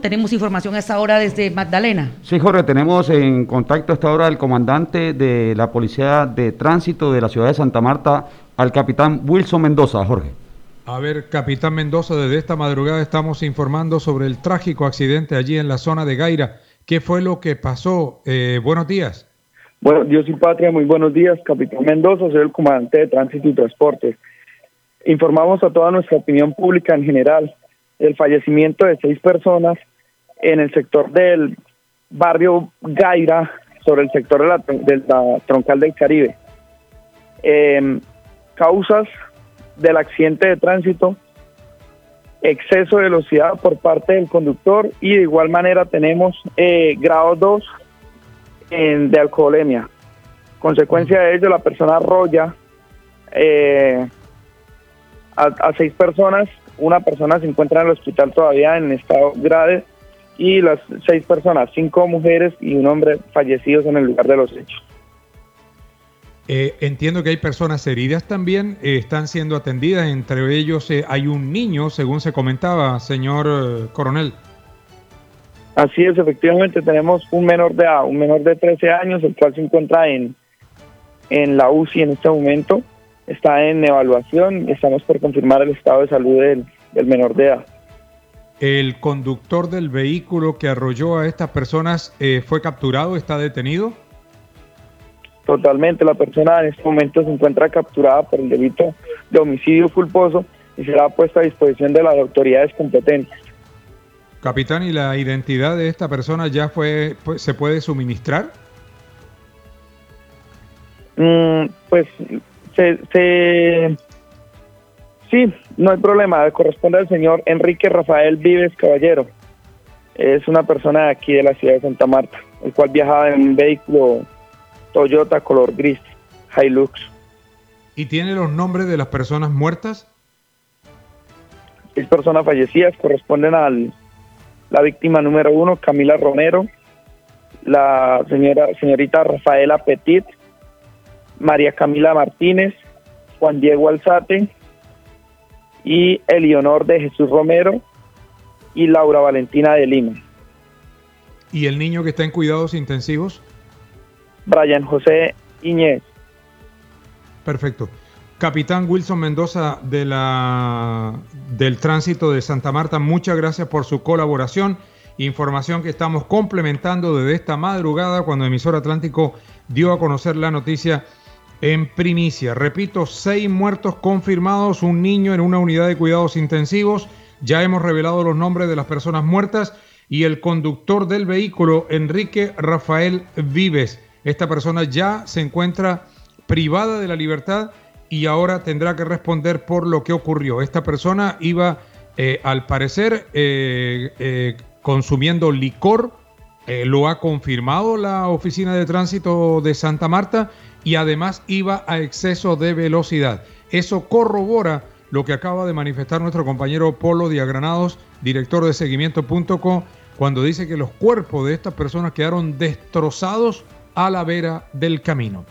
Tenemos información a esta hora desde Magdalena. Sí, Jorge, tenemos en contacto a esta hora al comandante de la Policía de Tránsito de la ciudad de Santa Marta, al capitán Wilson Mendoza. Jorge. A ver, capitán Mendoza, desde esta madrugada estamos informando sobre el trágico accidente allí en la zona de Gaira. ¿Qué fue lo que pasó? Buenos días. Bueno, Dios y patria, muy buenos días, capitán Mendoza, soy el comandante de Tránsito y Transporte. Informamos a toda nuestra opinión pública en general del fallecimiento de 6 personas en el sector del barrio Gaira, sobre el sector de la Troncal del Caribe. Causas del accidente de tránsito: exceso de velocidad por parte del conductor, y de igual manera tenemos grado 2 de alcoholemia. Consecuencia de ello, la persona arrolla a 6 personas. Una persona se encuentra en el hospital todavía en estado grave, y las 6 personas, 5 mujeres y un hombre, fallecidos en el lugar de los hechos. Entiendo que hay personas heridas también, están siendo atendidas, entre ellos hay un niño, según se comentaba, señor coronel. Así es, efectivamente tenemos un menor de edad, un menor de 13 años, el cual se encuentra en la UCI en este momento, está en evaluación y estamos por confirmar el estado de salud del menor de edad. ¿El conductor del vehículo que arrolló a estas personas fue capturado, está detenido? Totalmente, la persona en este momento se encuentra capturada por el delito de homicidio culposo y será puesta a disposición de las autoridades competentes. Capitán, ¿y la identidad de esta persona ya se puede suministrar? Sí, no hay problema. Corresponde al señor Enrique Rafael Vives Caballero. Es una persona de aquí de la ciudad de Santa Marta, el cual viajaba en un vehículo Toyota color gris, Hilux. ¿Y tiene los nombres de las personas muertas? 6 personas fallecidas corresponden a la víctima número 1, Camila Romero, la señorita Rafaela Petit, María Camila Martínez, Juan Diego Alzate y Elionor de Jesús Romero y Laura Valentina de Lima. ¿Y el niño que está en cuidados intensivos? Brian José Iñez. Perfecto. Capitán Wilson Mendoza del Tránsito de Santa Marta, muchas gracias por su colaboración. Información que estamos complementando desde esta madrugada cuando Emisor Atlántico dio a conocer la noticia en primicia. Repito, 6 muertos confirmados, un niño en una unidad de cuidados intensivos. Ya hemos revelado los nombres de las personas muertas y el conductor del vehículo, Enrique Rafael Vives. Esta persona ya se encuentra privada de la libertad y ahora tendrá que responder por lo que ocurrió. Esta persona iba, al parecer, consumiendo licor, lo ha confirmado la Oficina de Tránsito de Santa Marta, y además iba a exceso de velocidad. Eso corrobora lo que acaba de manifestar nuestro compañero Polo Diagranados, director de seguimiento.co, cuando dice que los cuerpos de estas personas quedaron destrozados a la vera del camino.